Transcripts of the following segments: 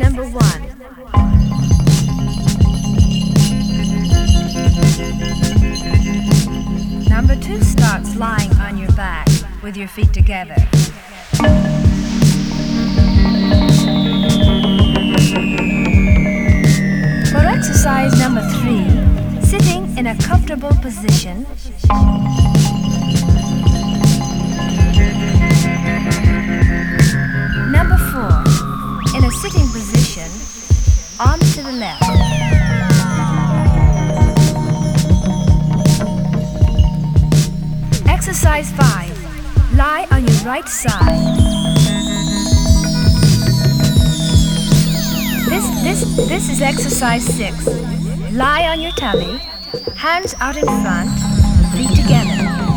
number 1. Number 2 starts lying on your back with your feet together. For exercise number 3, sitting in a comfortable position. Number 4, in a sitting position, arms to the left. Exercise 5, lie on your right side. This is exercise 6. Lie on your tummy, hands out in front, feet together.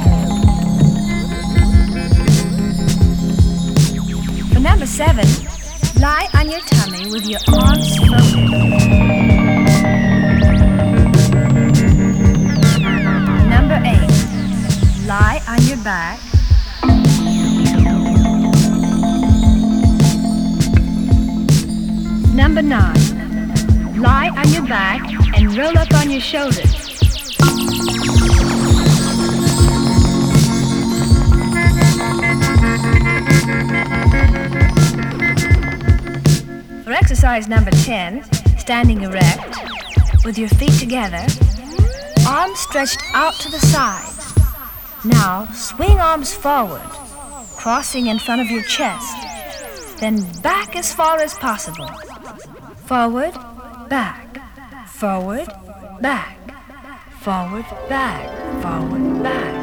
For number 7, lie on your tummy with your arms folded. Number 8, lie on your back. Number 9, lie on your back and roll up on your shoulders. For exercise number 10, standing erect, with your feet together, arms stretched out to the sides. Now swing arms forward, crossing in front of your chest, then back as far as possible. Forward, back, forward, back, forward, back, forward, back.